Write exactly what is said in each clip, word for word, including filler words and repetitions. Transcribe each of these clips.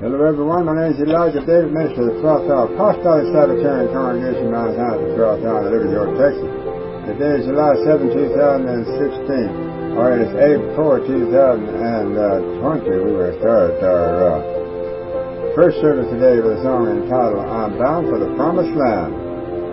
Hello everyone, my name is Elijah David, minister of the twelfth Hour Apostolic Sabbatarian Congregation, Mount Zion, the twelfth Hour in Liberty, York, Texas. Today is July seventh, two thousand sixteen, or it is April fourth, two thousand twenty. We will start our uh, first service today with a song entitled, I'm Bound for the Promised Land.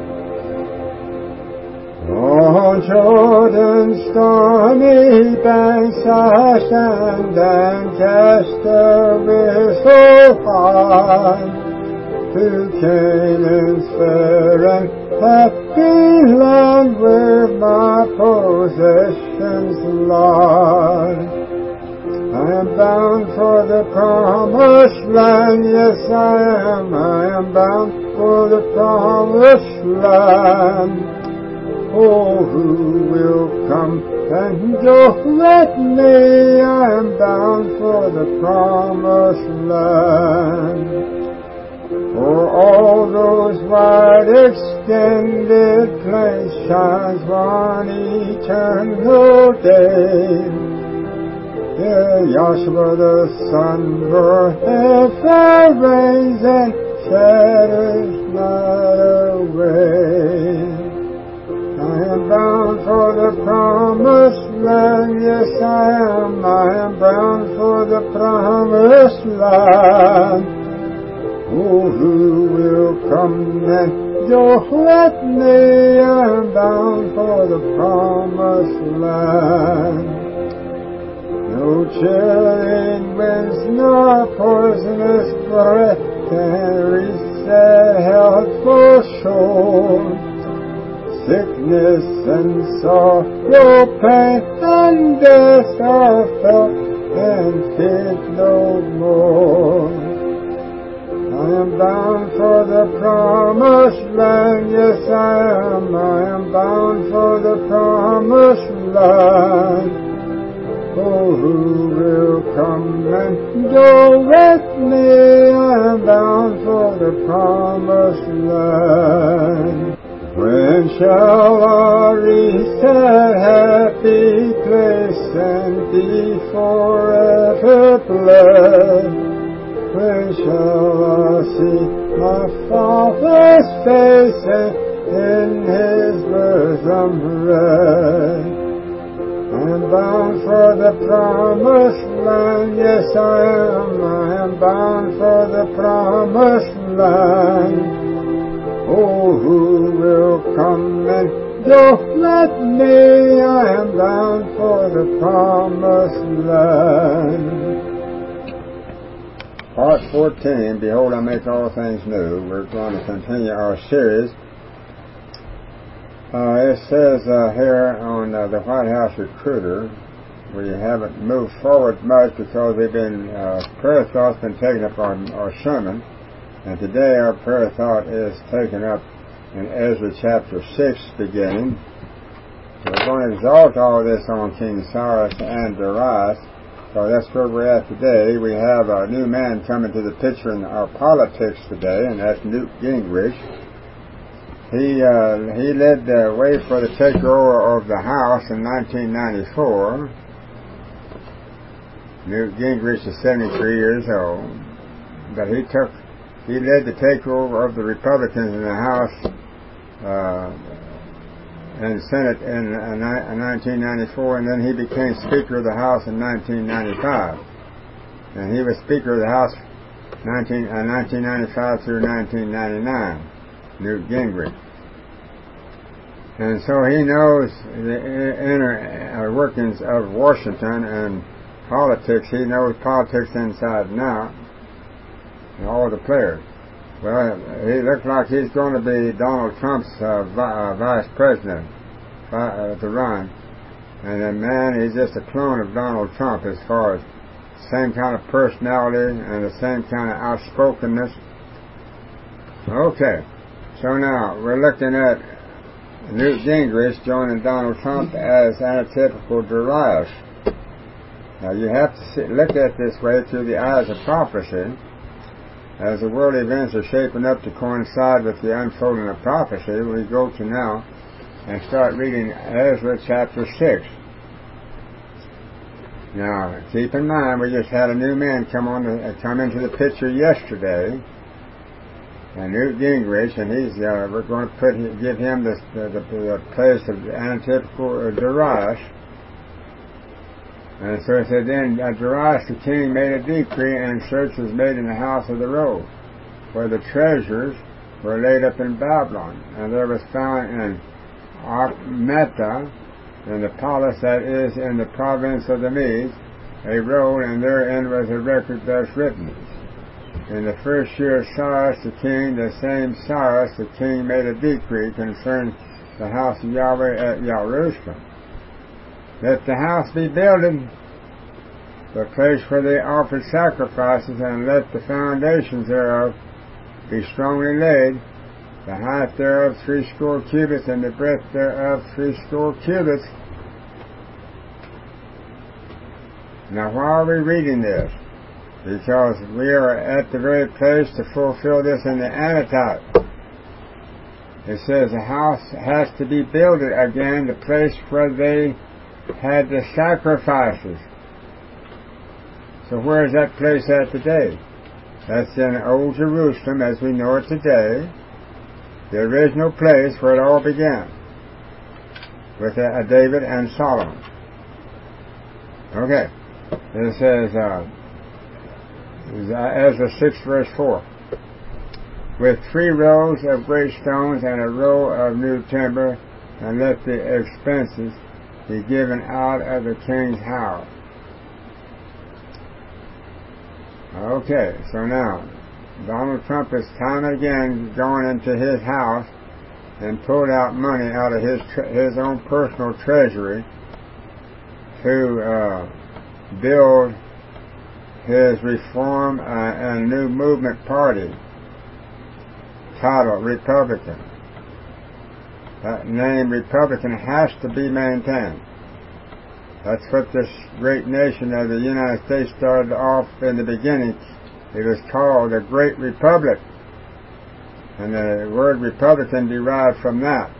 On Jordan's stormy banks I stand and cast a whistle high to Canaan's fair and happy land where my possessions lie. I am bound for the promised land, yes I am, I am bound for the promised land. Oh, who will come and go with me? I am bound for the promised land. For all those wide extended plains shines one eternal day. Here Joshua the sun forever reigns and shadows not away. I am bound for the promised land, yes I am, I am bound for the promised land. Oh, who will come and go with me? I am bound for the promised land. No chilling winds nor poisonous breath can reach the healthful shore. Sickness and sorrow, pain and death are felt and feared no more. I am bound for the promised land, yes I am, I am bound for the promised land. Oh, who will come and go with me? I am bound for the promised land. When shall I reach that happy place and be forever blessed? When shall I see my Father's face and in His bosom rest? I am bound for the promised land, yes I am, I am bound for the promised land. Oh, who will come and go with me? I am bound for the promised land. Part fourteen, Behold, I make all things new. We're going to continue our series. Uh, it says uh, here on uh, the White House Recruiter, we haven't moved forward much because we've been, uh, prayer thought's been taken up on our sermon. And today our prayer thought is taken up in Ezra chapter six beginning. So we're going to exalt all this on King Cyrus and Darius. So that's where we're at today. We have a new man coming to the picture in our politics today, and that's Newt Gingrich. He uh, he led the way for the takeover of the House in nineteen ninety-four. Newt Gingrich is seventy-three years old, but he took He led the takeover of the Republicans in the House uh, and Senate in uh, nineteen ninety-four, and then he became Speaker of the House in nineteen ninety-five. And he was Speaker of the House nineteen, uh, nineteen ninety-five through nineteen ninety-nine, Newt Gingrich. And so he knows the inner workings of Washington and politics. He knows politics inside and out. And all the players. Well, he looks like he's going to be Donald Trump's uh, vi- uh, vice president uh, to run. And the man, he's just a clone of Donald Trump as far as same kind of personality and the same kind of outspokenness. Okay, so now we're looking at Newt Gingrich joining Donald Trump as antitypical Darius. Now you have to see, look at this way through the eyes of prophecy. As the world events are shaping up to coincide with the unfolding of prophecy, we go to now and start reading Ezra chapter six. Now, keep in mind, we just had a new man come on the, uh, come into the picture yesterday, and Newt Gingrich, and he's uh, we're going to put give him the the, the, the place of Antiochus uh, Darius. And so it said, then uh, Darius the king made a decree, and search was made in the house of the road, where the treasures were laid up in Babylon. And there was found in Armetta, in the palace that is in the province of the Medes, a roll, and therein was a record thus written. In the first year of Cyrus the king, the same Cyrus the king made a decree concerning the house of Yahweh at Jerusalem. Let the house be builded, the place where they offered sacrifices, and let the foundations thereof be strongly laid, the height thereof threescore cubits, and the breadth thereof threescore cubits. Now, why are we reading this? Because we are at the very place to fulfill this in the Anatite. It says the house has to be built again, the place where they had the sacrifices. So where is that place at today? That's in Old Jerusalem as we know it today, the original place where it all began, with uh, David and Solomon. Okay. It says, uh, Ezra six verse four, with three rows of great stones and a row of new timber, and let the expenses be given out of the king's house. Okay, so now Donald Trump is time and again going into his house and pulled out money out of his tre- his own personal treasury to uh, build his Reform uh, and New Movement Party, titled Republican. That name Republican has to be maintained. That's what this great nation of the United States started off in the beginning. It was called the Great Republic, and the word Republican derived from that.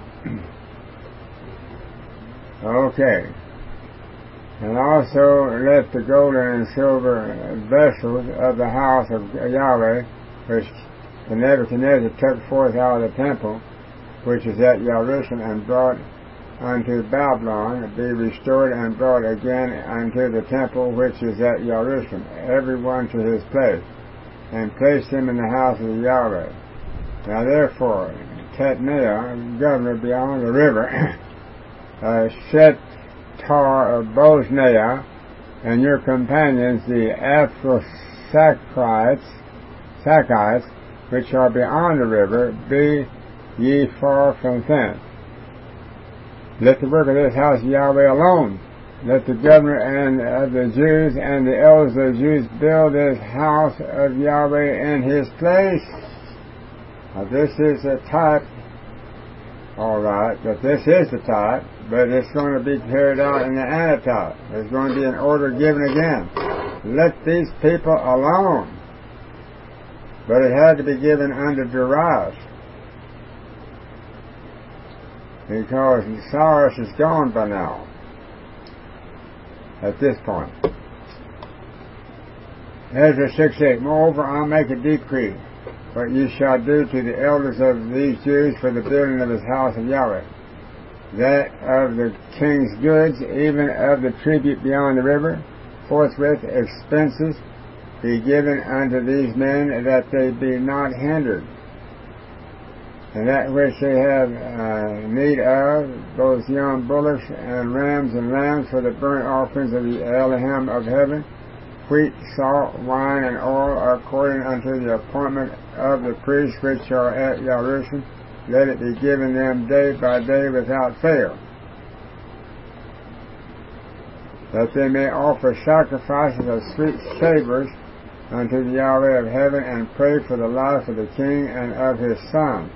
Okay. And also let the gold and silver vessels of the house of Yahweh, which Nebuchadnezzar took forth out of the temple, which is at Jerusalem, and brought unto Babylon, be restored and brought again unto the temple which is at Jerusalem, every one to his place, and placed him in the house of Yahweh. Now therefore, Tatnai, governor beyond the river, uh, set Tar of Bosnea, and your companions, the Aphrosachites, Sachites, which are beyond the river, be ye far from thence. Let the work of this house of Yahweh alone. Let the governor and of the Jews and the elders of the Jews build this house of Yahweh in his place. Now this is a type, all right, but this is the type, but it's going to be carried out in the Anatite. There's going to be an order given again. Let these people alone. But it had to be given under Darius, because Cyrus is gone by now, at this point. Ezra six eight, moreover I'll make a decree, what ye shall do to the elders of these Jews for the building of his house of Yahweh, that of the king's goods, even of the tribute beyond the river, forthwith expenses be given unto these men, that they be not hindered. And that which they have uh, need of, both young bullocks and rams and lambs for the burnt offerings of the Elohim of heaven, wheat, salt, wine, and oil, according unto the appointment of the priests which are at Jerusalem, let it be given them day by day without fail, that they may offer sacrifices of sweet savors unto the Yahweh of heaven, and pray for the life of the king and of his son.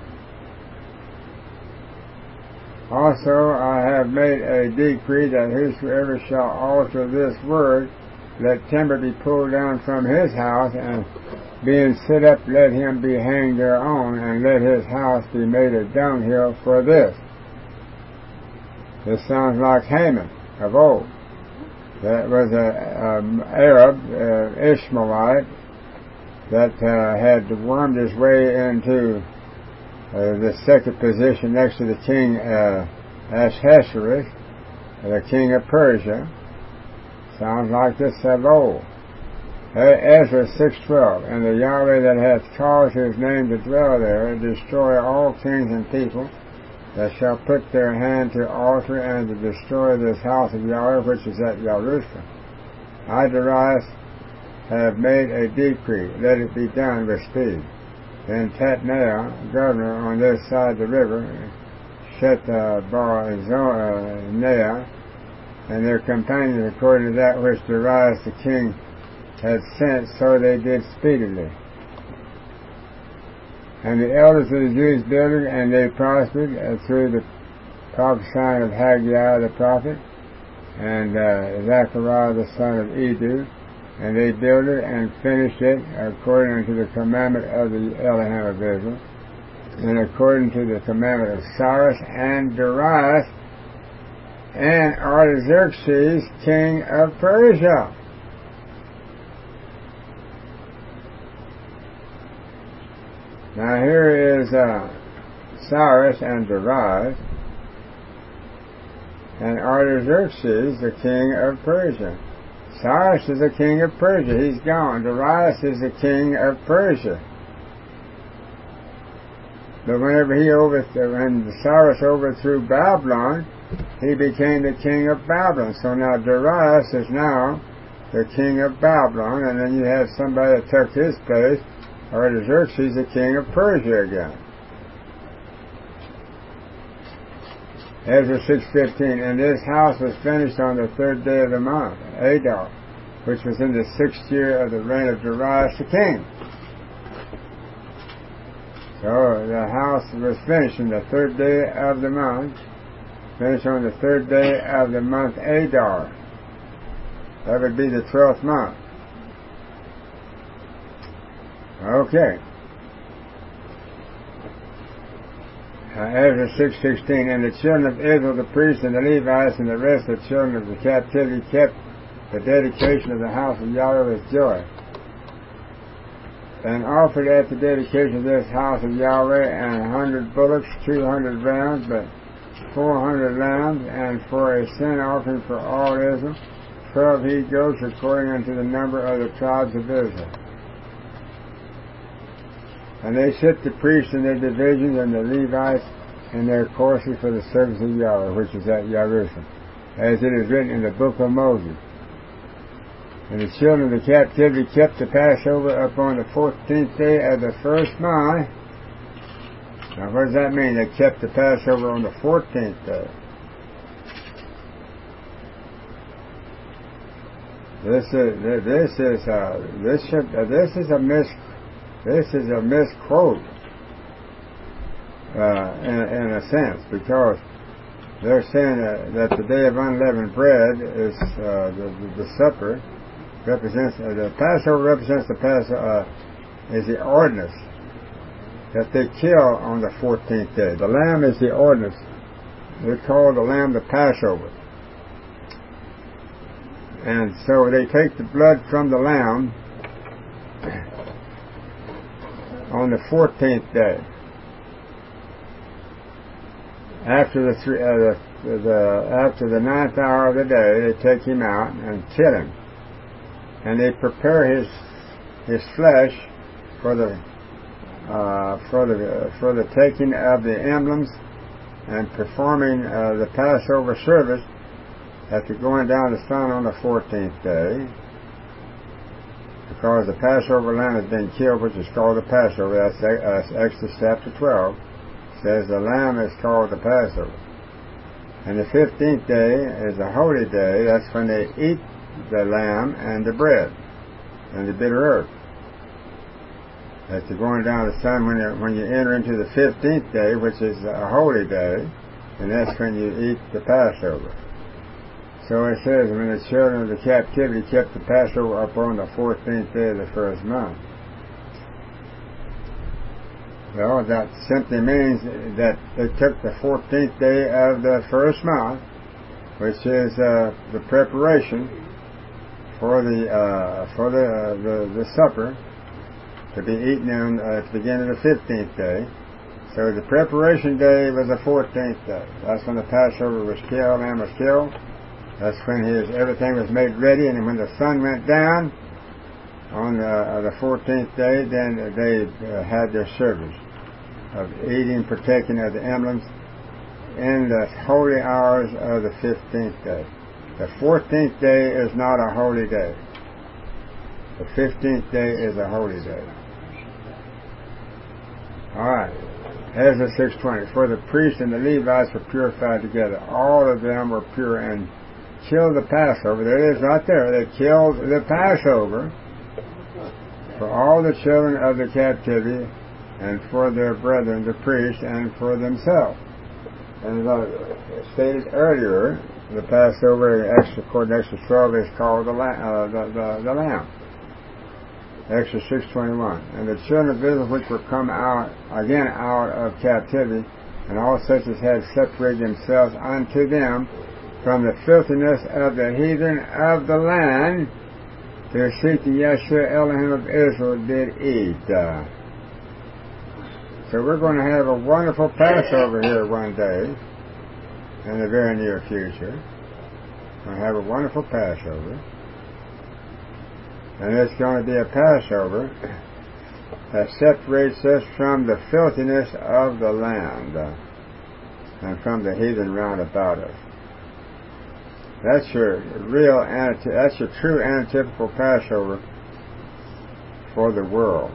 Also I have made a decree that whosoever shall alter this word, let timber be pulled down from his house, and being set up, let him be hanged thereon, and let his house be made a dunghill for this. This sounds like Haman of old. that was an Arab, uh, Ishmaelite, that uh, had wormed his way into uh, the second position next to the king uh, Ahasuerus, the king of Persia. Sounds like this of old. Ezra six twelve, and the Yahweh that hath caused his name to dwell there, destroy all kings and people that shall put their hand to alter and to destroy this house of Yahweh which is at Jerusalem. I, Darius, have made a decree, let it be done with speed. Then Tatnai, governor on this side of the river, Shetha-bar-Zonah, and their companions according to that which Darius the king had sent, so they did speedily. And the elders of the Jews builded, and they prospered uh, through the prophesying of Haggai the prophet, and uh, Zechariah the son of Edu, and they builded and finished it according to the commandment of the Elohim of Israel, and according to the commandment of Cyrus and Darius and Artaxerxes, king of Persia. Now here is uh, Cyrus and Darius and Artaxerxes, the king of Persia. Cyrus is the king of Persia. He's gone. Darius is the king of Persia. But whenever he overthrew, when Cyrus overthrew Babylon, he became the king of Babylon. So now Darius is now the king of Babylon, and then you have somebody that took his place, Artaxerxes, the king of Persia again. Ezra six fifteen, and this house was finished on the third day of the month, Adar, which was in the sixth year of the reign of Darius the king. So the house was finished on the third day of the month, finished on the third day of the month Adar. That would be the twelfth month. Okay. Uh, Ezra six sixteen, and the children of Israel, the priests and the Levites and the rest of the children of the captivity kept the dedication of the house of Yahweh with joy, and offered at the dedication of this house of Yahweh an hundred bullocks, two hundred rams, but four hundred lambs, and for a sin offering for all Israel, twelve he goats according unto the number of the tribes of Israel. And they set the priests in their divisions and the Levites in their courses for the service of Yahweh, which is at Jerusalem, as it is written in the book of Moses. And the children of the captivity kept the Passover upon the fourteenth day of the first month. Now what does that mean? They kept the Passover on the fourteenth day. This is this is uh, this should uh, this is a mis this is a misquote uh, in, in a sense, because they're saying that, that the day of unleavened bread is uh, the, the, the supper represents uh, the Passover represents the Passover uh, is the ordinance that they kill on the fourteenth day. The lamb is the ordinance. They call the lamb the Passover. And so they take the blood from the lamb on the fourteenth day. After the, three, uh, the, the after the ninth hour of the day, they take him out and kill him, and they prepare his his flesh for the uh, for the uh, for the taking of the emblems and performing uh, the Passover service after going down the sun on the fourteenth day, because the Passover lamb has been killed, which is called the Passover. That's, that's Exodus chapter twelve. It says the lamb is called the Passover. And the fifteenth day is a holy day. That's when they eat the lamb and the bread and the bitter herb. After going down the sun, when you, when you enter into the fifteenth day, which is a holy day, and that's when you eat the Passover. So it says, when the children of the captivity kept the Passover up on the fourteenth day of the first month. Well, that simply means that they took the fourteenth day of the first month, which is uh, the preparation for the uh, for the, uh, the the supper to be eaten on uh, at the beginning of the fifteenth day. So the preparation day was the fourteenth day. That's when the Passover was killed, lamb was killed. That's when his everything was made ready, and when the sun went down on the, uh, the fourteenth day, then they uh, had their service of eating, partaking of the emblems in the holy hours of the fifteenth day. The fourteenth day is not a holy day. The fifteenth day is a holy day. All right. Ezra six twenty. For the priests and the Levites were purified together. All of them were pure and killed the Passover. There it is right there. They killed the Passover for all the children of the captivity and for their brethren, the priests, and for themselves. And as I stated earlier, the Passover, according to Exodus twelve, is called the, uh, the, the, the Lamb. Exodus six twenty-one. And the children of Israel which were come out, again out of captivity, and all such as had separated themselves unto them from the filthiness of the heathen of the land, to seek the Yahshua Elohim of Israel did eat. Uh, so we're going to have a wonderful Passover here one day, in the very near future. We're going to have a wonderful Passover. And it's going to be a Passover that separates us from the filthiness of the land uh, and from the heathen round about us. That's your real, that's your true antitypical Passover for the world.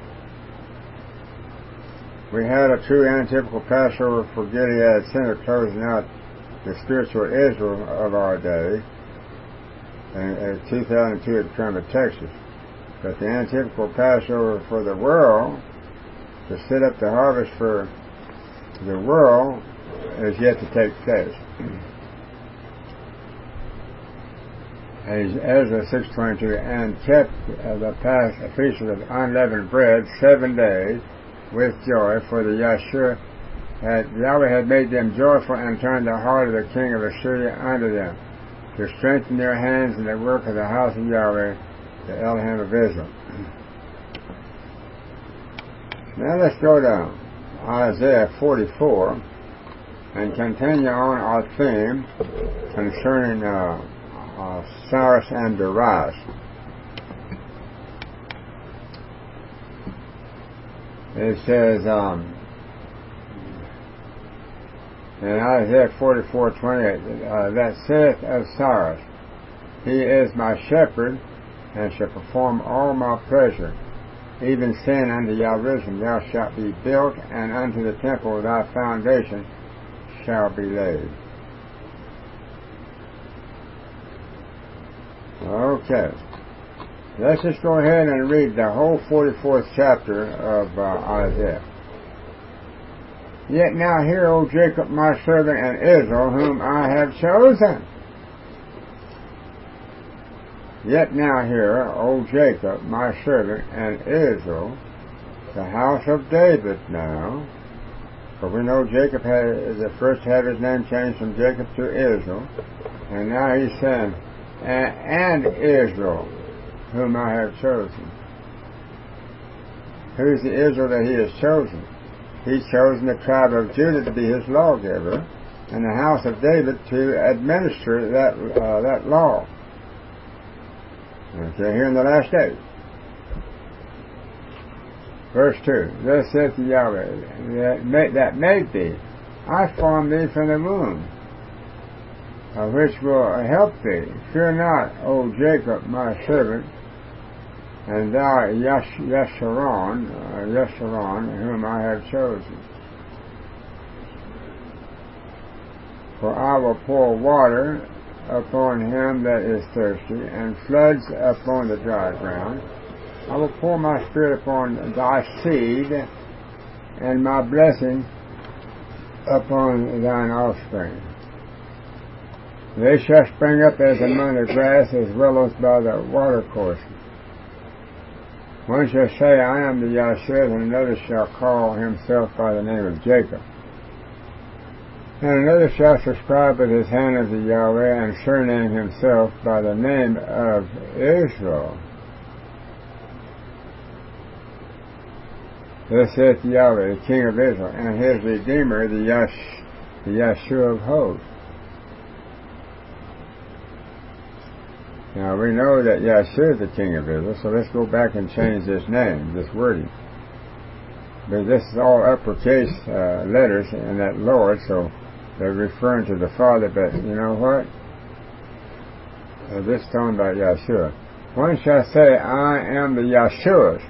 We had a true antitypical Passover for Gilead Center, closing out the spiritual Israel of our day in two thousand two at Kermit, Texas. But the antitypical Passover for the world, to set up the harvest for the world, is yet to take place. Ezra six twenty-two, and kept uh, the past feast of unleavened bread seven days with joy, for the Yahshua had Yahweh had made them joyful and turned the heart of the king of Assyria unto them, to strengthen their hands in the work of the house of Yahweh, the Elohim of Israel. Now let's go to Isaiah forty-four and continue on our theme concerning uh, uh, Cyrus and Darius. It says um, in Isaiah forty-four twenty-eight, uh, that saith of Cyrus, He is my shepherd, and shall perform all my pleasure. Even saying unto Yahweh, thou shalt be built, and unto the temple thy foundation shall be laid. Okay. Let's just go ahead and read the whole forty-fourth chapter of uh, Isaiah. Yet now hear, O Jacob, my servant, and Israel, whom I have chosen. Yet now hear, O Jacob, my servant, and Israel, the house of David now. For we know Jacob had the first had his name changed from Jacob to Israel. And now he's saying, and Israel, whom I have chosen. Who's the Israel that he has chosen? He's chosen the tribe of Judah to be his lawgiver, and the house of David to administer that uh, that law. Okay, here in the last days. Verse two. Thus saith Yahweh, that made, that made thee, I formed thee from the womb, uh, which will help thee. Fear not, O Jacob, my servant, and thou Yesh, Yeshurun, uh, Yeshurun, whom I have chosen. For I will pour water upon him that is thirsty, and floods upon the dry ground. I will pour my spirit upon thy seed, and my blessing upon thine offspring. They shall spring up as among the grass, as well as by the watercourses. One shall say, I am the Yahshua, and another shall call himself by the name of Jacob. And another shall subscribe with his hand unto Yahweh, and surname himself by the name of Israel. Thus saith Yahweh, the King of Israel, and his Redeemer, the, Yash, the Yahshua of hosts. Now we know that Yahshua is the King of Israel, so let's go back and change this name, this wording. But this is all uppercase uh, letters in that Lord, so they're referring to the Father, but you know what? Uh, this is talking about Yahshua. One shall say, I am the Yahshua's.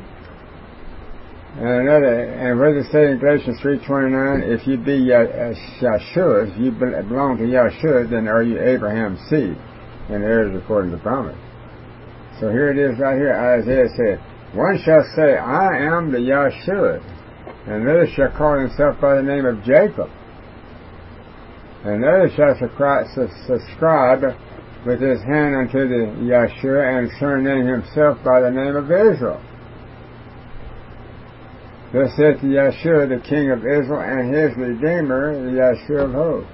And another, and what does it say in Galatians three twenty-nine? If you be Yahshua's, you belong to Yahshua, then are you Abraham's seed, and heirs according to promise. So here it is right here. Isaiah said, one shall say, I am the Yahshua, and another shall call himself by the name of Jacob. And another shall subscribe with his hand unto the Yahshua, and surname himself by the name of Israel. Thus saith the Yahshua, the King of Israel, and his Redeemer, the Yahshua of hosts.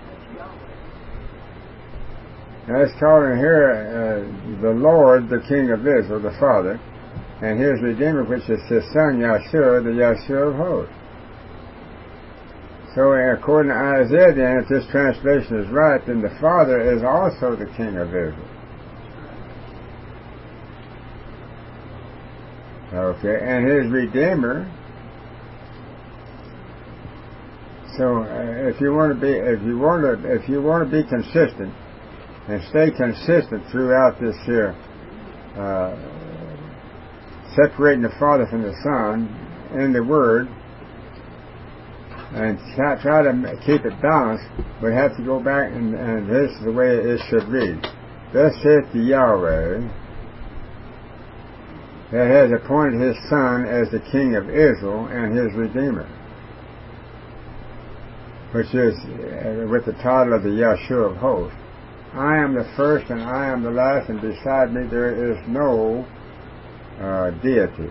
Now it's calling here uh, the Lord, the King of Israel, the Father, and his Redeemer, which is his Son, Yahshua, the Yahshua of hosts. So according to Isaiah, then, if this translation is right, then the Father is also the King of Israel. Okay, and his Redeemer. So uh, if you want to be, if you want to, if you want to be consistent and stay consistent throughout this here, uh, separating the Father from the Son in the Word, and try, try to keep it balanced, we have to go back and, and this is the way it should read. Thus saith the Yahweh, that has appointed his Son as the King of Israel and his Redeemer, which is uh, with the title of the Yahshua of hosts. I am the first and I am the last, and beside me there is no uh, deity.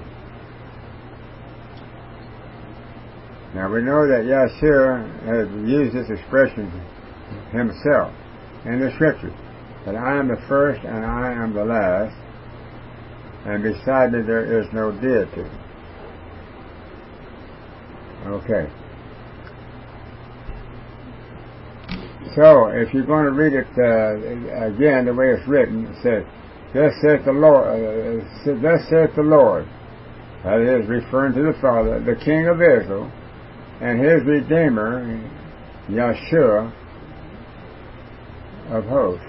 Now we know that Yahshua has used this expression himself in the Scriptures, that I am the first and I am the last, and beside me there is no deity. Okay. So, if you're going to read it uh, again the way it's written, it says, Thus saith the Lord, uh, thus saith the Lord, that is referring to the Father, the King of Israel, and his Redeemer, Yahshua of hosts.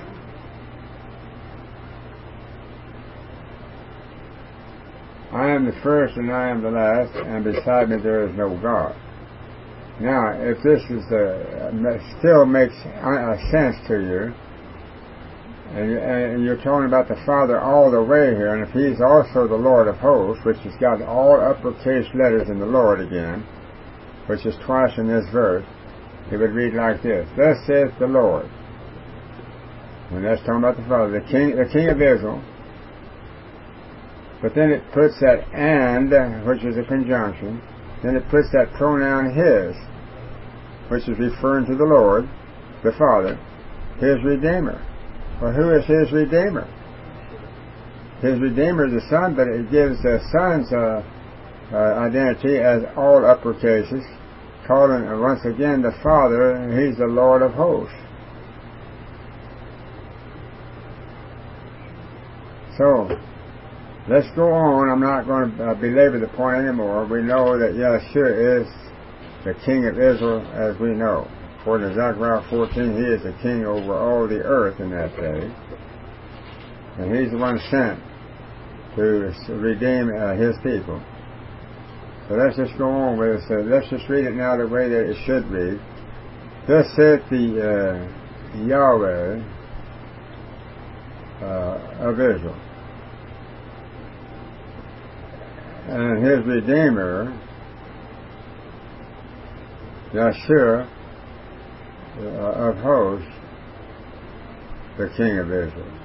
I am the first and I am the last, and beside me there is no God. Now, if this is uh, still makes uh, sense to you, and, and you're talking about the Father all the way here, and if he's also the Lord of hosts, which has got all uppercase letters in the Lord again, which is twice in this verse, it would read like this: Thus saith the Lord. And that's talking about the Father, the King, the King of Israel. But then it puts that and, which is a conjunction. Then it puts that pronoun his, which is referring to the Lord, the Father, his Redeemer. Well, who is his Redeemer? His Redeemer is the Son, but it gives the Son's uh, uh, identity as all uppercases, calling uh, once again the Father, he's the Lord of hosts. So, let's go on. I'm not going to uh, belabor the point anymore. We know that Yahshua is the King of Israel, as we know. According to Zechariah fourteen, he is the King over all the earth in that day. And he's the one sent to redeem uh, his people. So let's just go on with it. So let's just read it now the way that it should read. Thus saith the uh, Yahweh uh, of Israel, and his Redeemer, Yahshua uh, of hosts, the King of Israel.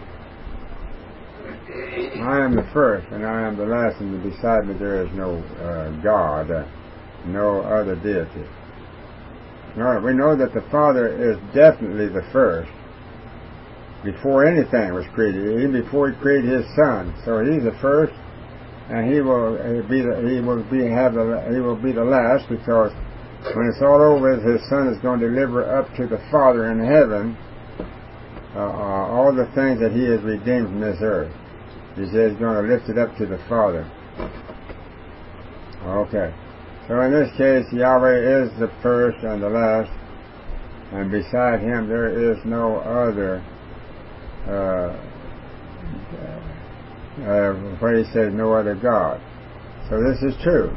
I am the first and I am the last, and beside me there is no uh, God, uh, no other deity. No, we know that the Father is definitely the first, before anything was created, even before He created His Son. So He's the first, and He will be the, He will be have the He will be the last, because when it's all over, His Son is going to deliver up to the Father in heaven uh, uh, all the things that He has redeemed from this earth. He says He's going to lift it up to the Father. Okay. So in this case, Yahweh is the first and the last, and beside Him there is no other, uh, uh, what He says, no other God. So this is true.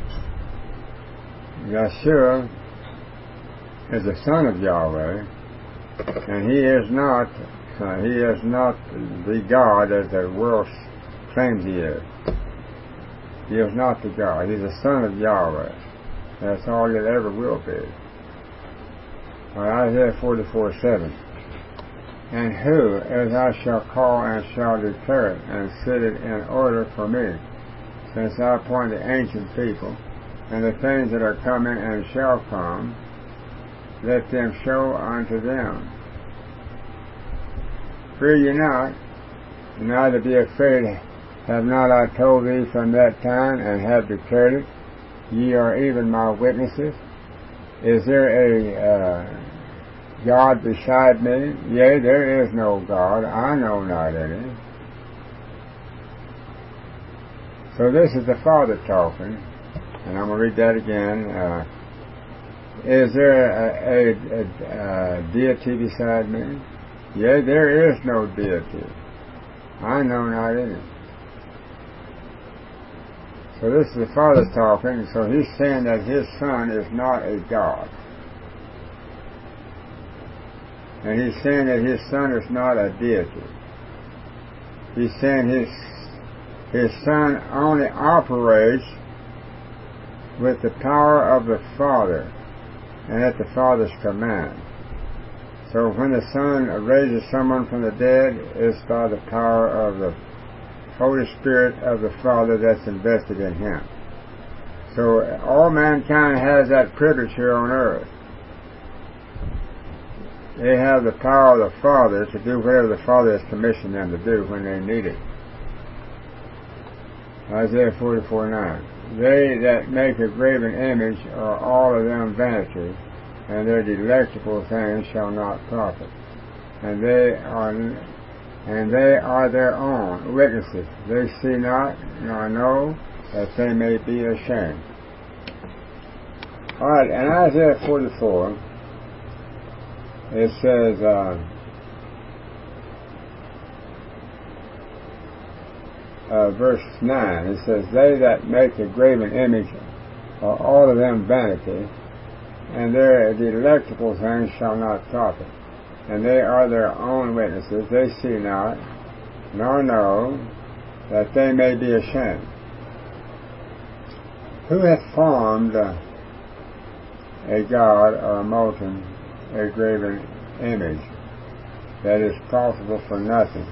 Yeshua is the Son of Yahweh, and He is not, uh, He is not the God as the world claims He is. He is not the God. He's the Son of Yahweh. That's all it ever will be. Right, Isaiah forty-four seven. And who, as I shall call and shall declare it, and set it in order for me, since I appoint the ancient people, and the things that are coming and shall come, let them show unto them. Fear ye not, neither be afraid. Have not I told thee from that time, and have declared it? Ye are even my witnesses. Is there a uh, God beside me? Yea, there is no God. I know not any. So this is the Father talking, and I'm going to read that again. Uh, is there a, a, a, a deity beside me? Yea, there is no deity. I know not any. So this is the Father talking, so He's saying that His Son is not a God. And He's saying that His Son is not a deity. He's saying His, His Son only operates with the power of the Father and at the Father's command. So when the Son raises someone from the dead, it's by the power of the Holy Spirit of the Father that's invested in Him. So all mankind has that privilege here on earth. They have the power of the Father to do whatever the Father has commissioned them to do when they need it. Isaiah forty-four nine. They that make a graven image are all of them vanity, and their delectable things shall not profit. And they are and they are their own witnesses. They see not, nor know, that they may be ashamed. All right, in Isaiah forty-four, it says, uh, uh, verse nine, it says, they that make a graven image are all of them vanity, and their delectable things shall not profit. And they are their own witnesses. They see not, nor know, that they may be ashamed. Who hath formed uh, a god or a molten, a graven image that is profitable for nothing?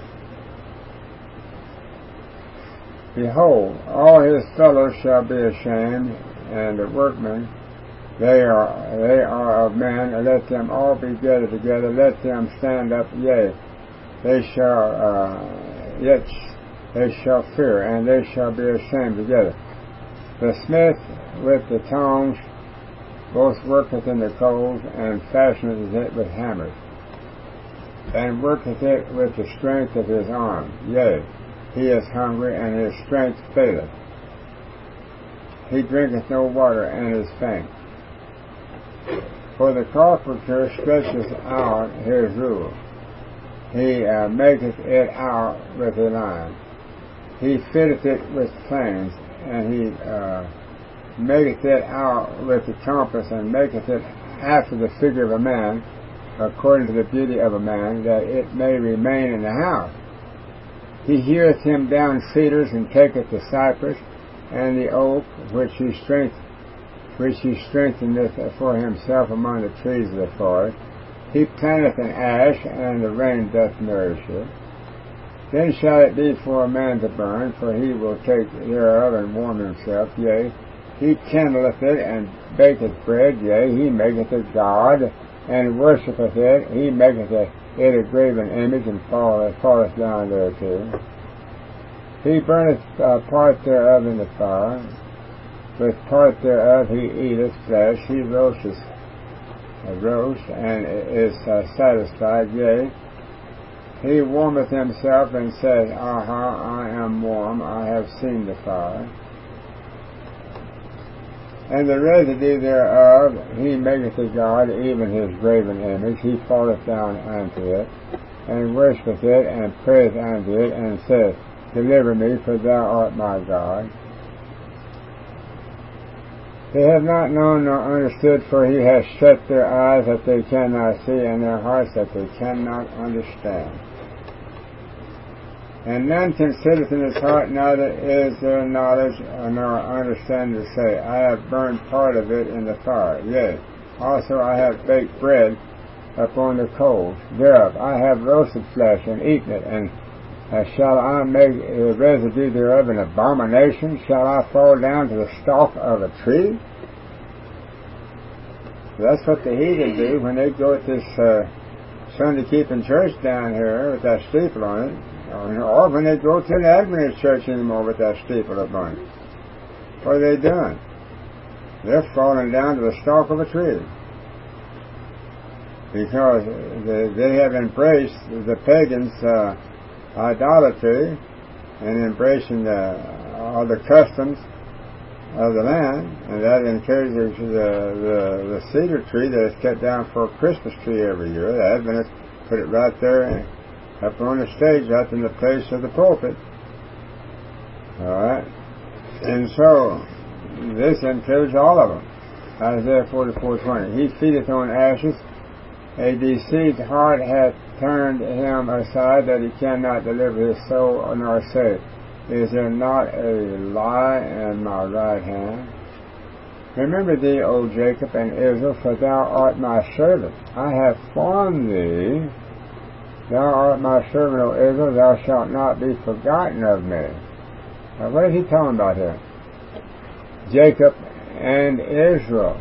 Behold, all his fellows shall be ashamed, and the workmen, They are they are of men, and let them all be gathered together. Let them stand up. Yea, they shall uh, yet they shall fear, and they shall be ashamed together. The smith with the tongs both worketh in the coals, and fashioneth it with hammers, and worketh it with the strength of his arm. Yea, he is hungry, and his strength faileth. He drinketh no water, and is faint. For the carpenter stretcheth out his rule. He uh, maketh it out with a line. He fitteth it with planes, and he uh, maketh it out with the compass, and maketh it after the figure of a man, according to the beauty of a man, that it may remain in the house. He heweth him down cedars, and taketh the cypress and the oak, which he strength, which he strengtheneth for himself among the trees of the forest. He planteth an ash, and the rain doth nourish it. Then shall it be for a man to burn, for he will take thereof and warm himself. Yea, he kindleth it, and baketh bread, yea, he maketh it God, and worshipeth it, he maketh it, it a graven image, and falleth, falleth down thereto. He burneth uh, part thereof in the fire, with part thereof he eateth flesh, he roasteth a roast, and is uh, satisfied, yea, he warmeth himself, and saith, Aha, I am warm, I have seen the fire. And the residue thereof he maketh a God, even his graven image, he falleth down unto it, and worshipeth it, and prayeth unto it, and saith, Deliver me, for thou art my God. They have not known nor understood, for he has shut their eyes that they cannot see, and their hearts that they cannot understand. And none considereth in his heart, neither is there knowledge nor understanding to say, I have burned part of it in the fire. Yea, also I have baked bread upon the coals thereof. I have roasted flesh and eaten it, and uh, shall I make the residue thereof an abomination? Shall I fall down to the stalk of a tree? So that's what the heathen do when they go at this uh, Sunday keeping church down here with that steeple on it. Or when they go to an Adventist church anymore with that steeple up on it. What are they doing? They're falling down to the stalk of a tree. Because they, they have embraced the pagans' uh, idolatry and embracing the, all the customs of the land. And that encourages the, the, the cedar tree that is cut down for a Christmas tree every year. The Adventists put it right there up on the stage, up in the place of the pulpit. Alright? And so, this includes all of them. Isaiah forty-four twenty. He feedeth on ashes. A deceived heart hath turned him aside, that he cannot deliver his soul, nor say, Is there not a lie in my right hand? Remember thee, O Jacob and Israel, for thou art my servant. I have formed thee. Thou art my servant, O Israel, thou shalt not be forgotten of me. Now, what is he talking about here? Jacob and Israel.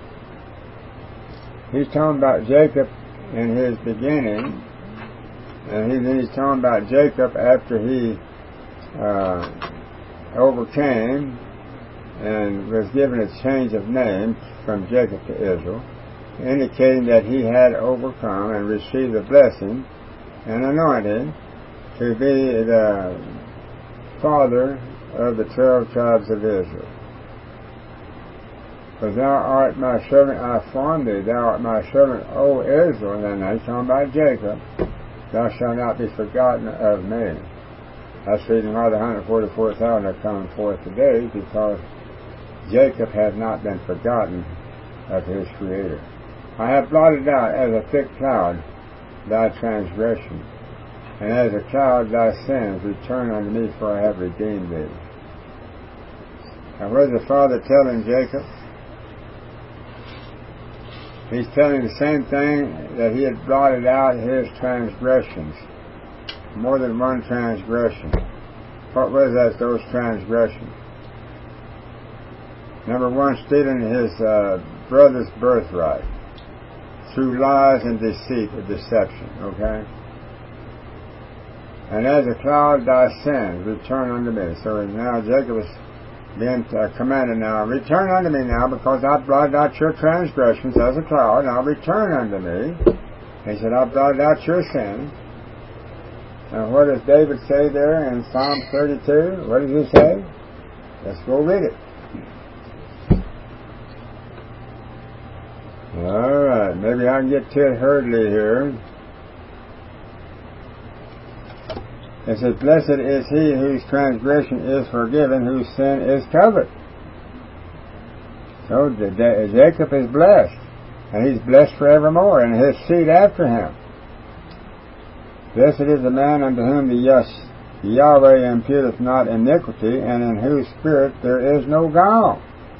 He's talking about Jacob in his beginning, and he, he's talking about Jacob after he uh, overcame and was given a change of name from Jacob to Israel, indicating that he had overcome and received the blessing and anointed to be the father of the twelve tribes of Israel. For thou art my servant, I formed thee, thou art my servant, O Israel. And then he's talking about Jacob. Thou shalt not be forgotten of me. That's the reason why the one hundred forty-four thousand are coming forth today, because Jacob has not been forgotten of his Creator. I have blotted out as a thick cloud thy transgression, and as a cloud thy sins. Return unto me, for I have redeemed thee. Now what is the Father telling Jacob? He's telling the same thing, that he had blotted out his transgressions. More than one transgression. What was that, those transgressions? Number one, stealing his uh, brother's birthright through lies and deceit or deception, okay? And as a cloud thy sins, return unto me. So now Jacob is being uh, commanded now, return unto me now, because I blotted out your transgressions as a cloud. Now return unto me. He said, I blotted out your sins. Now what does David say there in Psalm thirty-two? What does he say? Let's go read it. Alright, maybe I can get to it hurriedly here. It says, Blessed is he whose transgression is forgiven, whose sin is covered. So Jacob is blessed, and he's blessed forevermore, and his seed after him. Blessed is the man unto whom the yes, Yahweh imputeth not iniquity, and in whose spirit there is no guile.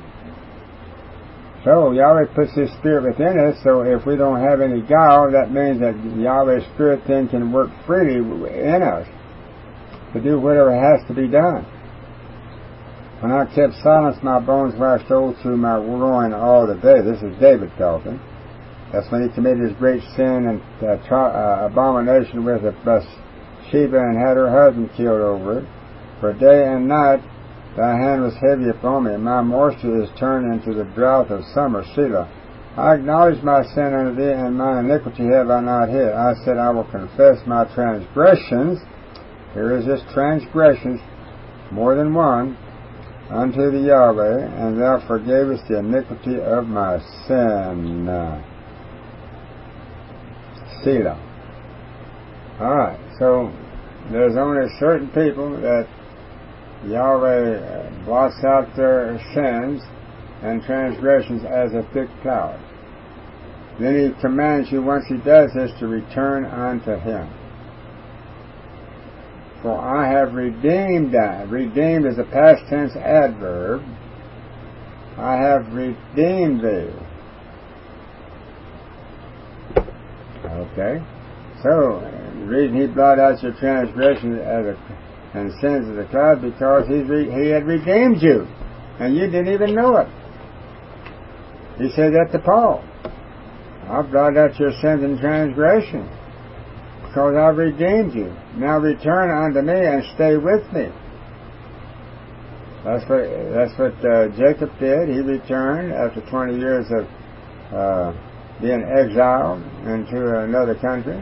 So Yahweh puts His Spirit within us, so if we don't have any guile, that means that Yahweh's Spirit then can work freely in us to do whatever has to be done. When I kept silence, my bones waxed old through my ruin all the day. This is David talking. That's when he committed his great sin and uh, tra- uh, abomination with Bathsheba and had her husband killed over it. For day and night thy hand was heavy upon me. My moisture is turned into the drought of summer. Selah. I acknowledge my sin unto thee, and mine iniquity have I not hid. I said, I will confess my transgressions. Here is this transgressions, more than one, unto the Yahweh, and thou forgavest the iniquity of my sin. Selah. Alright, so there's only certain people that Yahweh blots out their sins and transgressions as a thick cloud. Then he commands you, once he does this, to return unto him. For I have redeemed thee. Redeemed is a past tense adverb. I have redeemed thee. Okay? So, the reason he blotted out your transgressions as a, and sins as a cloud, because he's re, he had redeemed you. And you didn't even know it. He said that to Paul. I've blotted out your sins and transgressions, because I've redeemed you. Now return unto me and stay with me. That's what that's what uh, Jacob did. He returned after twenty years of uh, being exiled into another country,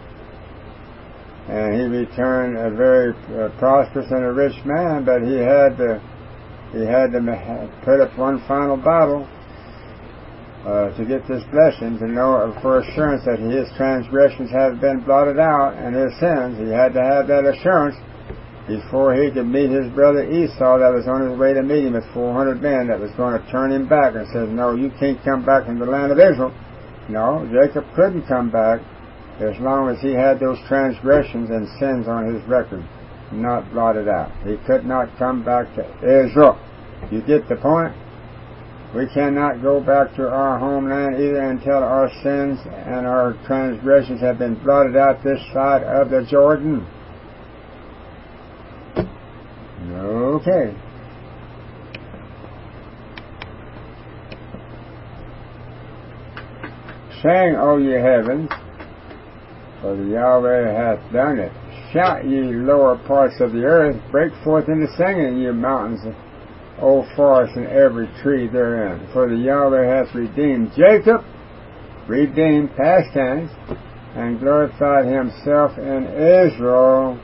and he returned a very uh, prosperous and a rich man. But he had to he had to put up one final battle Uh, to get this blessing, to know for assurance that his transgressions have been blotted out and his sins. He had to have that assurance before he could meet his brother Esau that was on his way to meet him with four hundred men that was going to turn him back and says, no, you can't come back from the land of Israel. No, Jacob couldn't come back as long as he had those transgressions and sins on his record not blotted out. He could not come back to Israel. You get the point? We cannot go back to our homeland either until our sins and our transgressions have been blotted out this side of the Jordan. Okay. Sing, O ye heavens, for the Yahweh hath done it. Shout, ye lower parts of the earth, break forth into singing, ye mountains, O forest, and every tree therein. For the Yahweh hath redeemed Jacob, redeemed past tense, and glorified himself in Israel.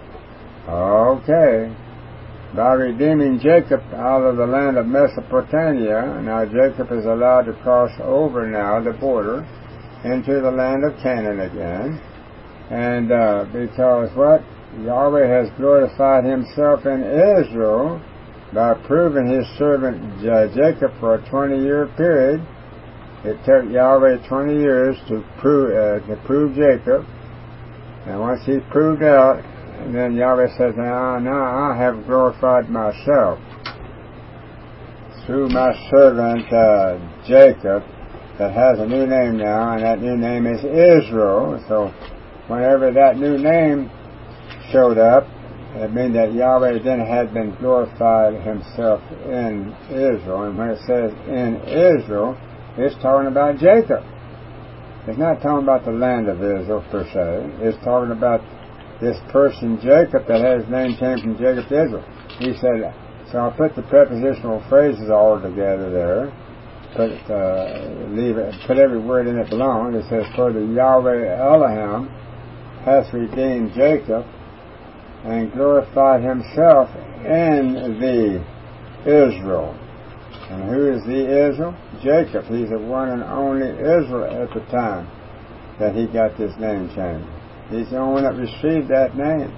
Okay. By redeeming Jacob out of the land of Mesopotamia, now Jacob is allowed to cross over now the border into the land of Canaan again. And uh, because what? Yahweh has glorified himself in Israel by proving his servant uh, Jacob for a twenty-year period. It took Yahweh twenty years to prove uh, to prove Jacob, and once he proved out, and then Yahweh says, "Now, now I have glorified myself through my servant uh, Jacob, that has a new name now, and that new name is Israel." So, whenever that new name showed up, it means that Yahweh then had been glorified himself in Israel. And when it says in Israel, it's talking about Jacob. It's not talking about the land of Israel per se. It's talking about this person Jacob that had his name changed from Jacob to Israel. He said, so I'll put the prepositional phrases all together there. Put, uh, leave it, put every word in it belongs. It says, for the Yahweh Elohim hath redeemed Jacob and glorified himself in the Israel. And who is the Israel? Jacob. He's the one and only Israel at the time that he got this name changed. He's the only one that received that name.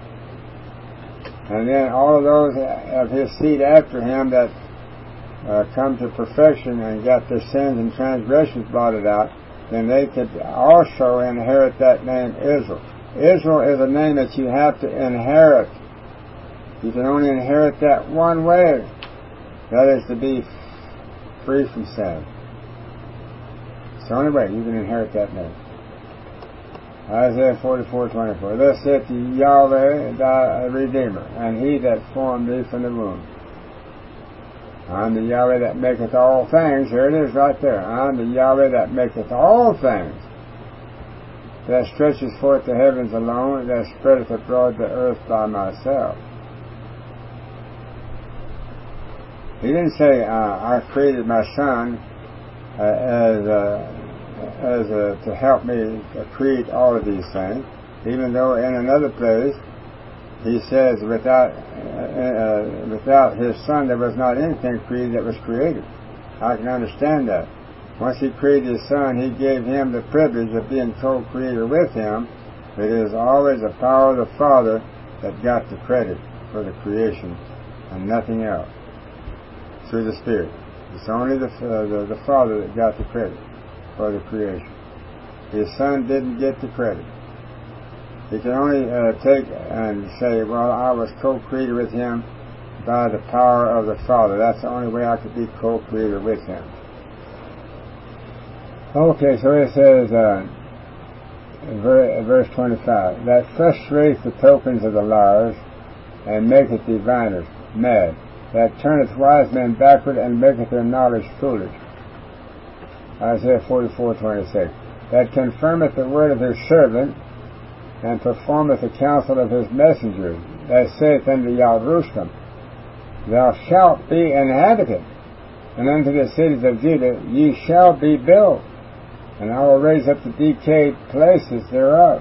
And then all of those of his seed after him that uh, come to perfection and got their sins and transgressions blotted out, then they could also inherit that name Israel. Israel is a name that you have to inherit. You can only inherit that one way. That is to be free from sin. It's the only way you can inherit that name. Isaiah forty-four twenty-four. Thus saith Yahweh thy Redeemer, and he that formed thee from the womb. I'm the Yahweh that maketh all things. Here it is right there. I'm the Yahweh that maketh all things, that stretches forth the heavens alone, that spreadeth abroad the earth by myself. He didn't say, uh, I created my son uh, as, uh, as uh, to help me create all of these things, even though in another place he says without uh, uh, without his son there was not anything created that was created. I can understand that. Once he created his son, he gave him the privilege of being co-creator with him. It is always the power of the Father that got the credit for the creation and nothing else through the Spirit. It's only the, uh, the, the Father that got the credit for the creation. His son didn't get the credit. He can only uh, take and say, well, I was co-creator with him by the power of the Father. That's the only way I could be co-creator with him. Okay, so it says, uh, verse twenty-five, that frustrates the tokens of the liars and maketh diviners mad, that turneth wise men backward and maketh their knowledge foolish. Isaiah forty-four twenty-six, that confirmeth the word of his servant, and performeth the counsel of his messengers, that saith unto Yahushua, thou shalt be inhabited, and unto the cities of Judah ye shall be built, and I will raise up the decayed places thereof.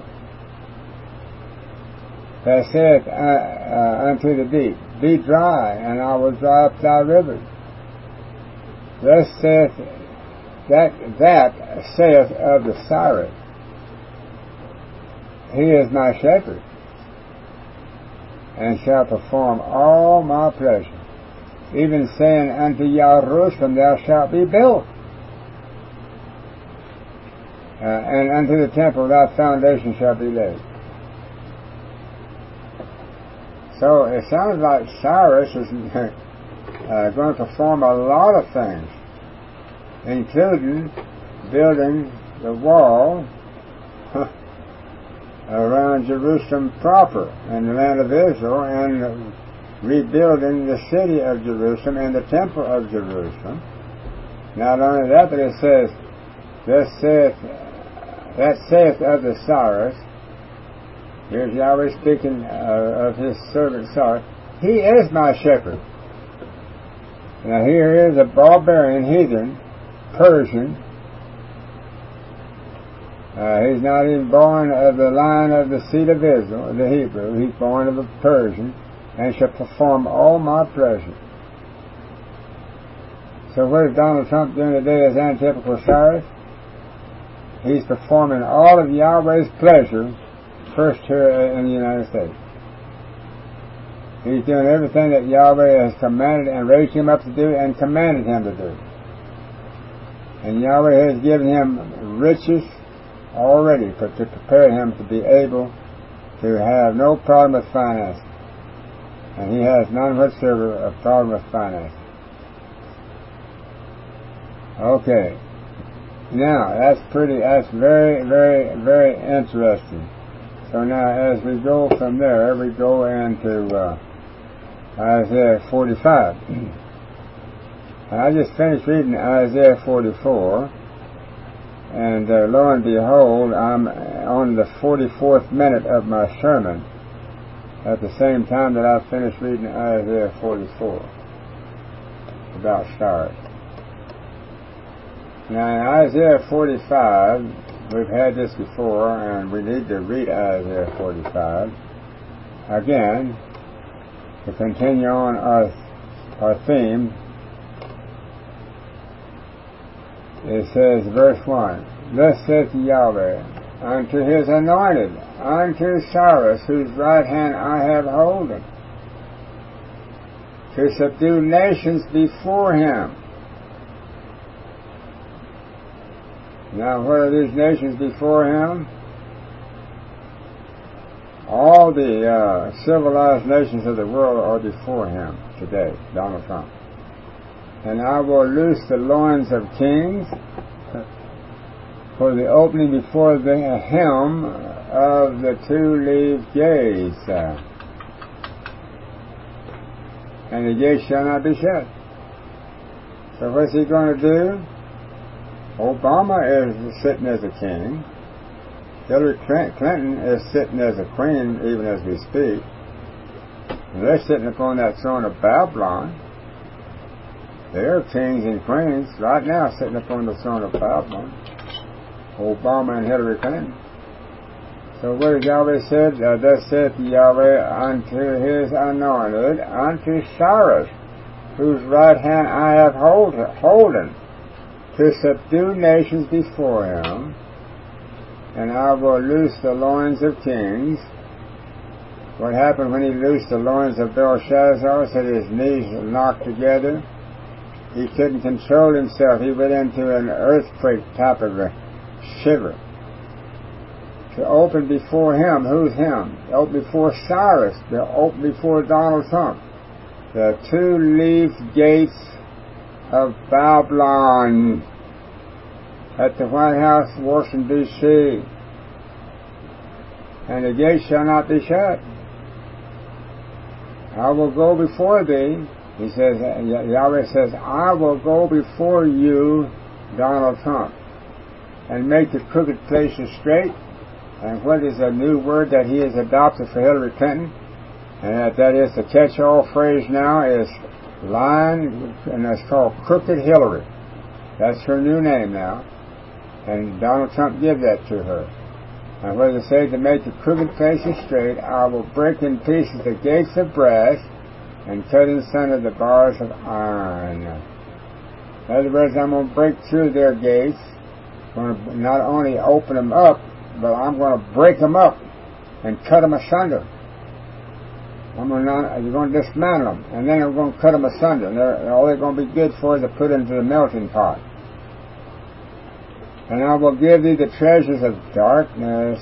That saith uh, uh, unto the deep, be dry, and I will dry up thy rivers. Thus saith that that saith of the Cyrus, he is my shepherd, and shall perform all my pleasure, even saying unto Yahushua, thou shalt be built, uh, and unto the temple thy foundation shall be laid. So it sounds like Cyrus is uh, going to perform a lot of things, including building the wall around Jerusalem proper in the land of Israel, and rebuilding the city of Jerusalem and the temple of Jerusalem. Not only that, but it says, Thus saith, that saith of the Cyrus, here's Yahweh speaking uh, of his servant Cyrus, he is my shepherd. Now here is a barbarian, heathen, Persian. Uh, he's not even born of the line of the seed of Israel, the Hebrew. He's born of a Persian, and shall perform all my pleasure. So what is Donald Trump doing today as antithetical Cyrus? He's performing all of Yahweh's pleasure first here in the United States. He's doing everything that Yahweh has commanded and raised him up to do and commanded him to do. And Yahweh has given him riches already to prepare him to be able to have no problem with finance. And he has none whatsoever of problem with finance. Okay. Now, that's pretty, that's very, very, very interesting. So now, as we go from there, we go into uh, Isaiah forty-five. And I just finished reading Isaiah forty-four. And uh, lo and behold, I'm on the forty-fourth minute of my sermon at the same time that I finished reading Isaiah forty-four about stars. Now in Isaiah forty-five, we've had this before, and we need to read Isaiah forty-five again to continue on our, our theme. It says, verse one, Thus saith Yahweh unto his anointed, unto Cyrus, whose right hand I have holden, to subdue nations before him. Now, what are these nations before him? All the uh, civilized nations of the world are before him today, Donald Trump. And I will loose the loins of kings for the opening before the hem of the two-leaved gates. And the gates shall not be shut. So what's he going to do? Obama is sitting as a king. Hillary Clinton is sitting as a queen, even as we speak. And they're sitting upon that throne of Babylon. They're kings and queens right now sitting upon the throne of Babylon. Obama and Hillary Clinton. So what has Yahweh said? Uh, thus saith Yahweh unto his anointed, unto Cyrus, whose right hand I have hold, holden, to subdue nations before him, and I will loose the loins of kings. What happened when he loosed the loins of Belshazzar, so that his knees were knocked together? He couldn't control himself. He went into an earthquake type of a shiver. To open before him, who's him? To open before Cyrus, to open before Donald Trump. The two-leaved gates of Babylon at the White House, Washington, D C And the gates shall not be shut. I will go before thee. He says, Yahweh says, I will go before you, Donald Trump, and make the crooked places straight. And what is a new word that he has adopted for Hillary Clinton? And that, that is the catch-all phrase now is lying, and it's called Crooked Hillary. That's her new name now. And Donald Trump gave that to her. And what does it say? To make the crooked places straight, I will break in pieces the gates of brass and cut in sunder the bars of iron. In other words, I'm going to break through their gates. I'm going to not only open them up, but I'm going to break them up and cut them asunder. I'm going to, you're going to dismantle them, and then I'm going to cut them asunder. And they're, all they're going to be good for is to put into the melting pot. And I will give thee the treasures of darkness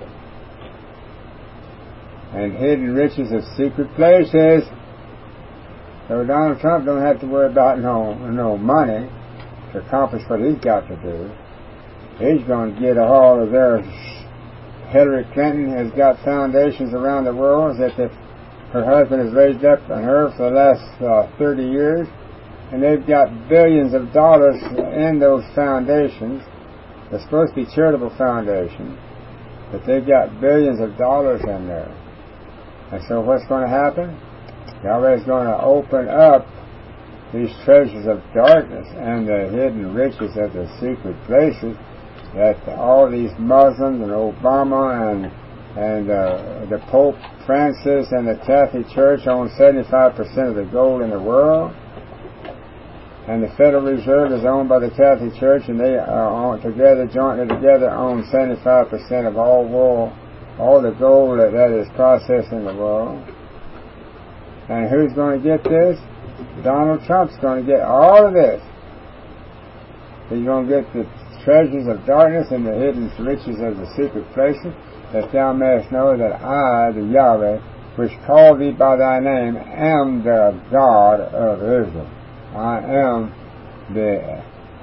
and hidden riches of secret places. So Donald Trump don't have to worry about no no money to accomplish what he's got to do. He's going to get a hold of their... Hillary Clinton has got foundations around the world that the, her husband has raised up on her for the last uh, thirty years. And they've got billions of dollars in those foundations. They're supposed to be charitable foundations, but they've got billions of dollars in there. And so what's going to happen? Yahweh is going to open up these treasures of darkness and the hidden riches of the secret places that all these Muslims and Obama and and uh, the Pope Francis and the Catholic Church own seventy-five percent of the gold in the world. And the Federal Reserve is owned by the Catholic Church, and they are together, jointly together, own seventy-five percent of all world, all the gold that, that is processed in the world. And who's going to get this? Donald Trump's going to get all of this. He's going to get the treasures of darkness and the hidden riches of the secret places, that thou mayest know that I, the Yahweh, which called thee by thy name, am the God of Israel. I am the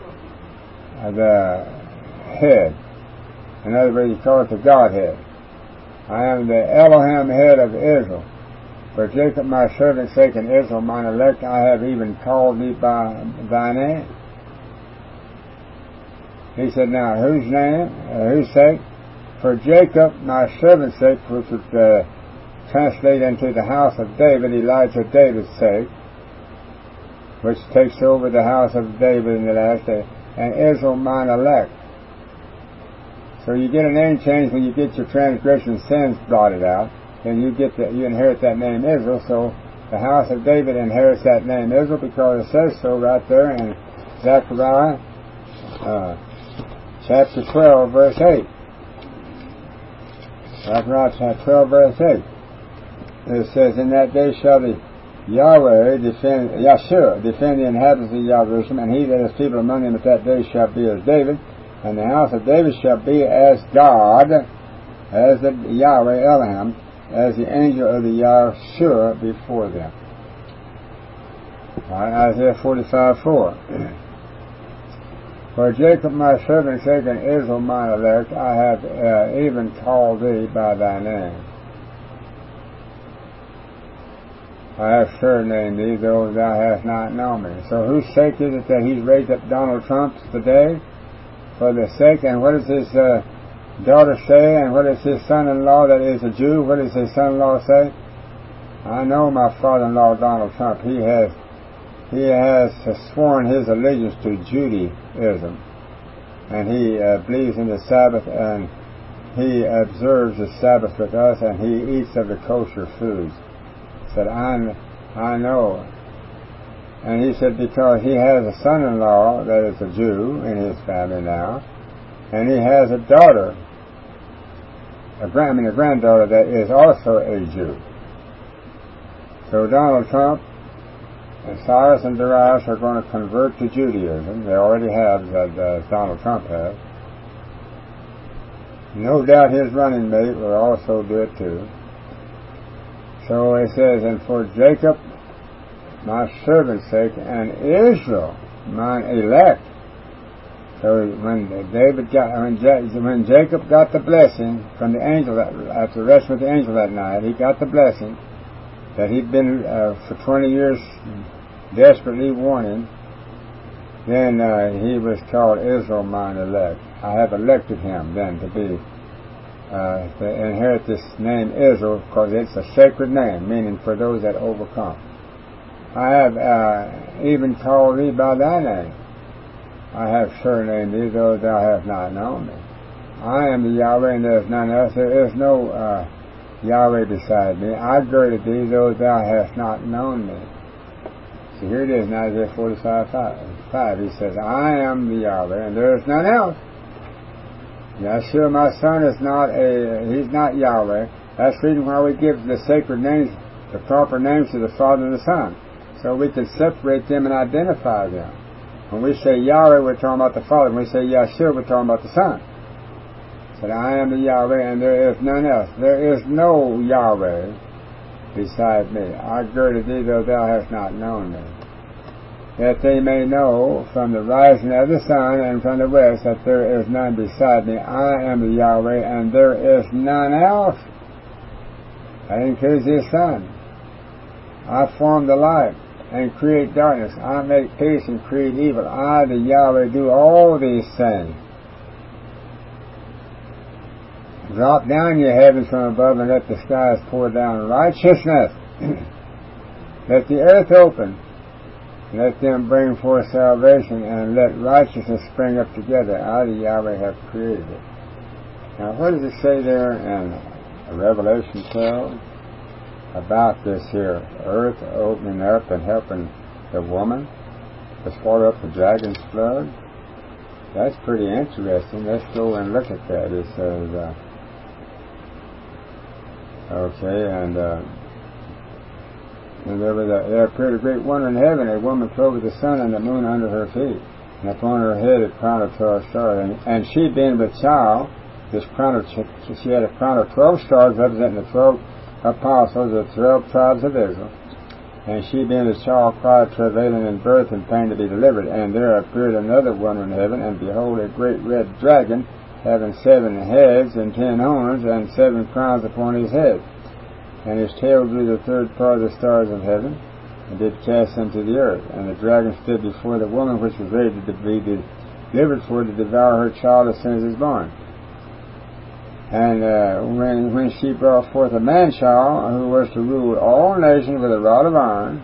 the head. In other words, he calls it the Godhead. I am the Elohim head of Israel. For Jacob my servant's sake and Israel mine elect, I have even called thee by thy name. He said, now, whose name? Uh, whose sake? For Jacob my servant's sake, which would uh, translate into the house of David, Elijah David's sake, which takes over the house of David in the last day, and Israel mine elect. So you get a name change when you get your transgression sins blotted out, and you get the, you inherit that name Israel. So the house of David inherits that name Israel because it says so right there in Zechariah uh, chapter twelve, verse eight. Zechariah chapter twelve, verse eight. It says, in that day shall the Yahweh defend, Yahshua defend the inhabitants of Jerusalem, and he that is feeble among them at that day shall be as David, and the house of David shall be as God, as the Yahweh Elohim, as the angel of the Yahshua before them. Right, Isaiah forty-five, four. For Jacob my servant's sake and Israel mine elect, I have uh, even called thee by thy name. I have surnamed thee, though thou hast not known me. So whose sake is it that he's raised up Donald Trump today? For the sake, and what does his uh, daughter say, and what does his son-in-law that is a Jew, what does his son-in-law say? I know my father-in-law Donald Trump, he has he has sworn his allegiance to Judaism, and he uh, believes in the Sabbath, and he observes the Sabbath with us, and he eats of the kosher foods. Said, I, I know. And he said, because he has a son-in-law that is a Jew in his family now, and he has a daughter, a, grand, I mean a granddaughter that is also a Jew. So Donald Trump and Cyrus and Darius are going to convert to Judaism. They already have, that uh, Donald Trump has. No doubt his running mate will also do it too. So it says, and for Jacob, my servant's sake, and Israel, mine elect. So when David got, when, when Jacob got the blessing from the angel, that, after resting with the angel that night, he got the blessing that he'd been uh, for twenty years desperately wanting. Then uh, he was called Israel, mine elect. I have elected him then to be uh, to inherit this name Israel, because it's a sacred name, meaning for those that overcome. I have uh, even called thee by thy name. I have surnamed thee, though thou hast not known me. I am the Yahweh, and there is none else. There is no uh, Yahweh beside me. I girded thee, though thou hast not known me. So here it is in Isaiah forty-five five. He says, I am the Yahweh, and there is none else. Yeshua, my son, is not a, he's not Yahweh. That's the reason why we give the sacred names, the proper names to the Father and the Son, so we can separate them and identify them. When we say Yahweh, we're talking about the Father. When we say Yeshua, we're talking about the Son. Said, I am the Yahweh, and there is none else. There is no Yahweh beside me. I girded thee, though thou hast not known me. That they may know from the rising of the sun and from the west that there is none beside me. I am the Yahweh, and there is none else. That includes his Son. I form the light and create darkness. I make peace and create evil. I, the Yahweh, do all these things. Drop down your heavens from above, and let the skies pour down righteousness. Let the earth open. Let them bring forth salvation, and let righteousness spring up together. I, the Yahweh, have created it. Now, what does it say there in Revelation twelve about this here earth opening up and helping the woman to swallow up the dragon's blood? That's pretty interesting. Let's go and look at that. It says, uh, okay, and uh, And there, was a, there appeared a great wonder in heaven, a woman clothed with the sun and the moon under her feet, and upon her head a crown of twelve stars. And, and she, being with child, this crown of, she had a crown of twelve stars representing the twelve apostles of the twelve tribes of Israel. And she, being with child, cried, travailing in birth and pain to be delivered. And there appeared another wonder in heaven, and behold, a great red dragon, having seven heads and ten horns, and seven crowns upon his head. And his tail drew the third part of the stars of heaven, and did cast them to the earth. And the dragon stood before the woman, which was ready to be delivered for to devour her child as soon as it is born. And uh, when when she brought forth a man-child, who was to rule all nations with a rod of iron.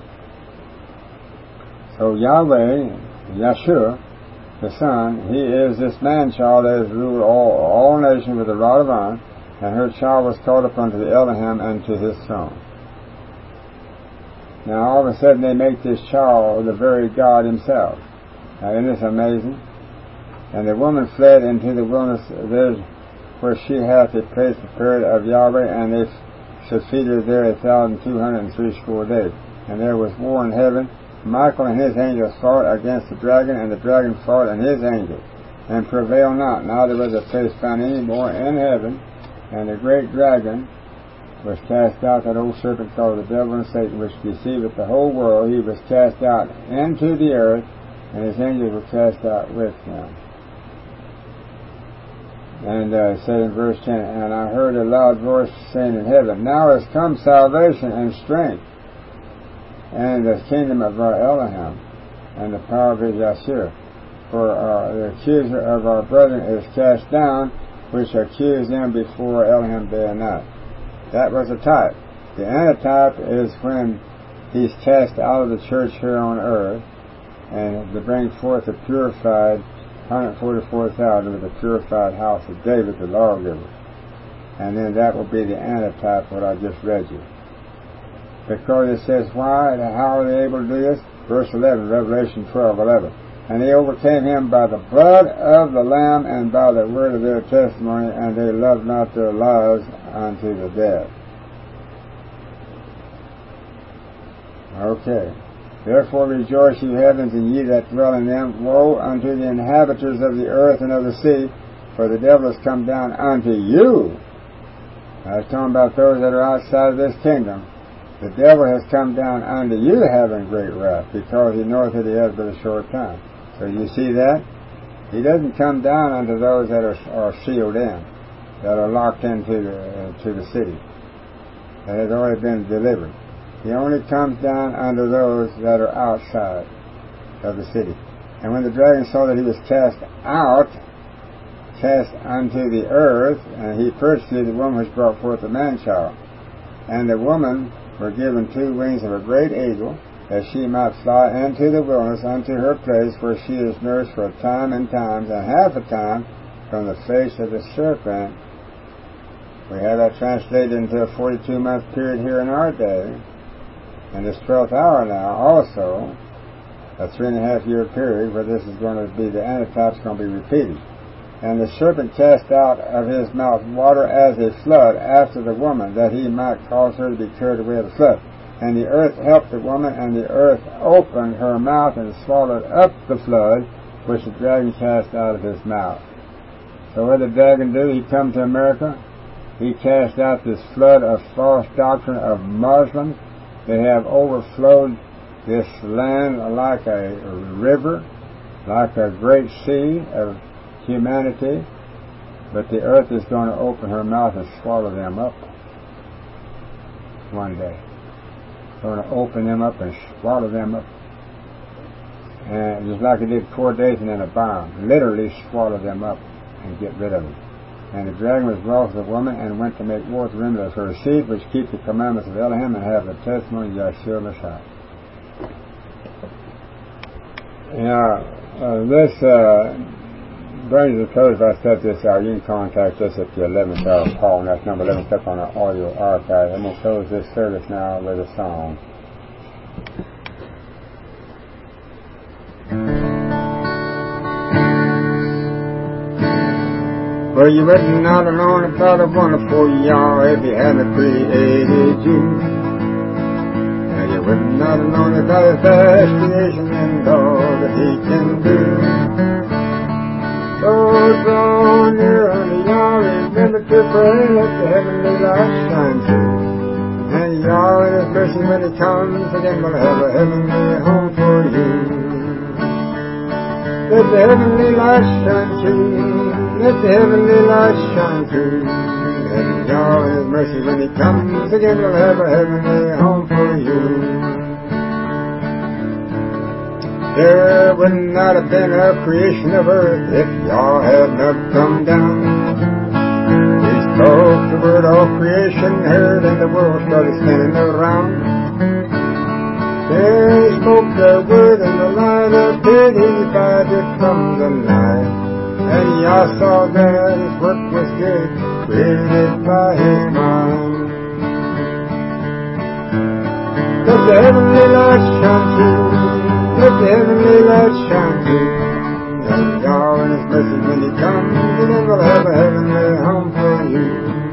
So Yahweh, Yeshua, the Son, he is this man-child that has ruled all, all nations with a rod of iron. And her child was caught up unto the Elohim and to his throne. Now all of a sudden they make this child the very God himself. Now isn't this amazing? And the woman fled into the wilderness, there's where she hath a place prepared of Yahweh, and they should feed her there a thousand two hundred and threescore days. And there was war in heaven. Michael and his angels fought against the dragon, and the dragon fought and his angels, and prevailed not. Neither was a place found any more in heaven. And the great dragon was cast out, that old serpent called the devil and Satan, which deceiveth the whole world. He was cast out into the earth, and his angels were cast out with him. And uh, it said in verse ten, and I heard a loud voice saying in heaven, now is come salvation and strength, and the kingdom of our Elohim, and the power of his Yashir. For uh, the accuser of our brethren is cast down, which accused them before Elohim day and night. That was a type. The antitype is when he's cast out of the church here on earth, and to bring forth the purified one hundred forty-four thousand with the purified house of David, the lawgiver. And then that will be the antitype what I just read you. Because it says, why, how are they able to do this? Verse eleven, Revelation twelve eleven. And they overcame him by the blood of the Lamb and by the word of their testimony, and they loved not their lives unto the death. Okay. Therefore rejoice, ye heavens, and ye that dwell in them. Woe unto the inhabitants of the earth and of the sea, for the devil has come down unto you. I was talking about those that are outside of this kingdom. The devil has come down unto you having great wrath, because he knoweth that he has but a short time. So you see that? He doesn't come down unto those that are, are sealed in, that are locked into the, uh, to the city, that has already been delivered. He only comes down unto those that are outside of the city. And when the dragon saw that he was cast out, cast unto the earth, and he persecuted the woman which brought forth the man-child. And the woman were given two wings of a great eagle, that she might fly into the wilderness unto her place, where she is nursed for a time and times, and half a time from the face of the serpent. We have that translated into a forty-two month period here in our day. And this twelfth hour now also, a three and a half year period where this is going to be, the antitype's going to be repeated. And the serpent cast out of his mouth water as a flood after the woman, that he might cause her to be carried away of the flood. And the earth helped the woman, and the earth opened her mouth and swallowed up the flood, which the dragon cast out of his mouth. So what did the dragon do? He come to America. He cast out this flood of false doctrine of Muslims. They have overflowed this land like a river, like a great sea of humanity. But the earth is going to open her mouth and swallow them up one day. Going to open them up and swallow them up. And just like it did four days and then a bomb. Literally swallow them up and get rid of them. And the dragon was wroth with the woman, and went to make war with the remnant of her seed, which keep the commandments of Elohim and have the testimony of Yahshua Messiah. Now, uh, this uh, brings us to close. If I set this out, you can contact us at the eleventh hour call, and that's number eleven up on our audio archive. I'm going to close this service now with a song. Well, you wouldn't not alone about a wonderful Yah if he hadn't created you. And you wouldn't not alone about his vast creation and all that he can do. So draw near unto Yah, remember to pray, let the heavenly light shine through. And Yah in his mercy when he comes again will have a heavenly home for you. Let the heavenly light shine through. Let the heavenly light shine through. And Yah in his mercy when he comes again will have a heavenly home for you. There would not have been a creation of earth if Yah had not come down. He spoke the word, all creation heard, and the world started spinning around. There he spoke the word, and the light appeared, he bade it from the night. And Yah saw that his work was good, created by his mind. Let the heavenly light shine through. Let the heavenly light shine through. And Yah in his mercy when he comes, and then we'll have a heavenly home for you.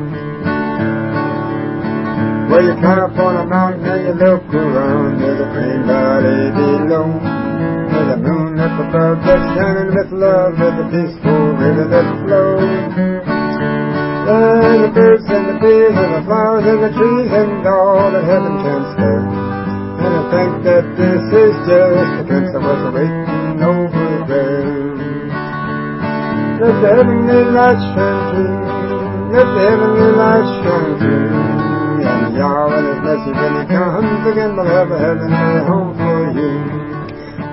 Well, you climb up on a mountain and you look around, there's a green valley below. There's a moon up above that's shining with love, there's a peaceful river that flows. There's the birds and the bees and the flowers and the trees and all that heaven can spare. And I think that this is just the prince that was waiting over there. Let the heavenly light shine through. Let the heavenly light shine through. And Yahweh in His mercy when He comes again will have a heavenly home for you.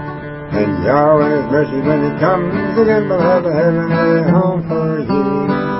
And Yahweh in His mercy when He comes again will have a heavenly home for you.